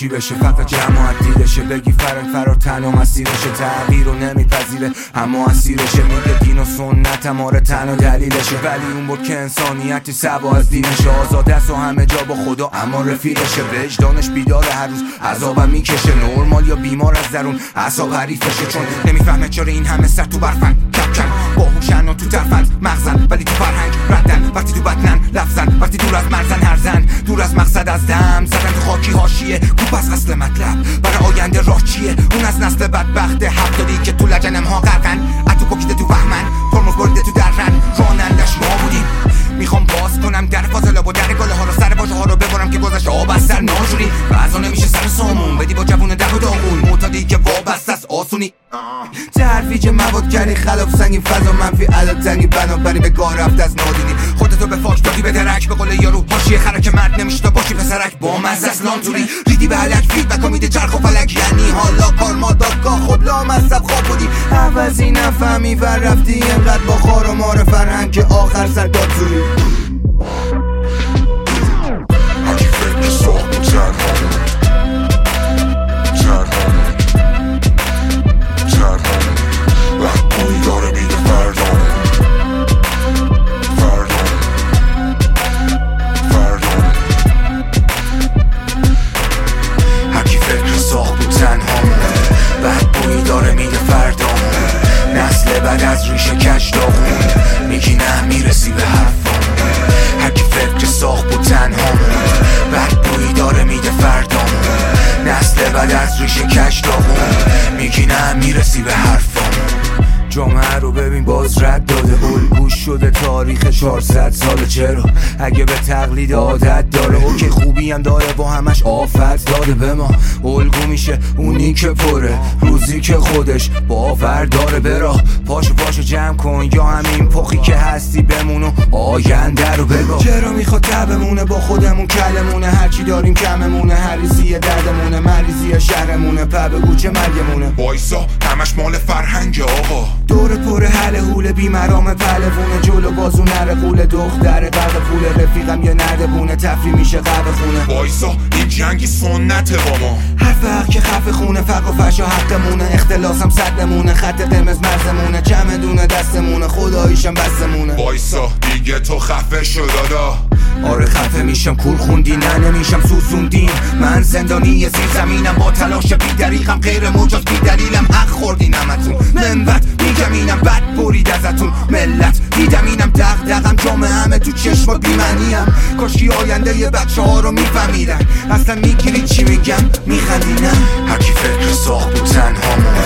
چی بشه، فقط جماعت دیدشه. بگی فرار تنها مسیرشه، تغییر رو نمیپذیره اما اسیرشه. میگه دین و سنتم آره تنها دلیلشه، ولی اون بود که انسانیتی سبا از دینشه. آزاده است و همه جا با خدا اما رفیقشه. وجدانش بیداره هر روز عذابم میکشه. نورمال یا بیمار از درون اعصاب حریفشه، چون نمیفهمه چرا این همه سر تو برفن کپکن. باهوشن و تو ترفند مغزن، ولی تو فرهنگ ردن. وقتی تو بدنن لفظن، وقتی دور از مرزن هرزن. دور از مقصد از دم زدن تو خاکی حاشیه. کوپ از اصل مطلب برای آینده راه چیه؟ اون از نسل بدبخت 70 که تو لجنم ها غرقن. اتو پاکیده تو وهمن، ترمز بریده تو درن. رانندش ما بودیم. میخوام باز کنم در فاصله و در گله ها رو، سر واژه ها رو ببرم که گذشت آب از سر ناجوری. بعضا نمیشه سر سامون بدی با جوون ده و داغون. معتادی که وابسته است آسونی. ترویج مواد کردی خلاف سنگین، فضا منفی عدد تنگی. بنابراین به گاه رفت از نادینی. خودتو به فاش دادی به درک، به قول یارو حاشیه خرک. مرد نمیشه تا باشی پسرک با مزه از لانتوری. ریدی به علک فیدبک میده چرخ و فلک. یعنی حالا کار ما دادگاه خب لامصب خواب بودی. عوضی نفهمی ور رفتی اینقدر با خار و مار فرهنگ که آخر سر داد زوری. هرکی فکر ساخت و تنهامون بدبویی داره میده فردامون. هرکی فکر ساخت و تنهامون بدبویی داره میده فردامون. نسل بعد از ریشه کش داغون، میگی نه میرسی به حرفامون. هرکی فکر ساخت و تنهامون بدبویی داره میده فردامون. نسل بعد از ریشه کش داغون، میگی نه میرسی به حرفامون. جامعه رو ببین باز رد داده، الگوش شده تاریخ 400 ساله. چرا اگه به تقلید عادت داره، اوکی خوبی هم داره با همش آفت داده به ما. الگو میشه اونی که پره، روزی که خودش باور داره. براه پاشو جمع کن، یا همین پخی که هستی بمون و آینده رو بگو. چرا میخواد تبمونه با خودمون کلمونه، هرچی داریم کممونه. هریزی دردمونه، مریضی شهرمونه. بگو چه مرگمونه. وایسا همش مال فرهنگ آقا. دور پر حل حول بیمرام پهلوونه. جلو بازو نره قول دختر قرق پول. رفیقم یه نرده بونه، تفری میشه قهوه خونه. وایسا این جنگی سنته با ما. هر فرق که خفه خونه، فقر و فحش و حقمونه. اختلاسم صدمونه، خط قرمز مرزمونه. چمدونه دستمونه، خداییشم بستمونه. وایسا دیگه تو خفه شو دادا. آره خفه میشم کور خوندی، نه نمیشم سوسوندین. من زندانی زیر زمینم، با تلاش بیدریقم. غیر مجاز بیدلیلم، حق خوردین همتون. منبت میگم اینم بد برید ازتون. ملت دیدم اینم دغدغم، جامعه همه تو چشم بیمنیم. کاشکی آینده ی بچه ها رو میفهمیدن. اصلا میگیرید چی میگم میخندینم. هرکی فکر ساخت و تنهامون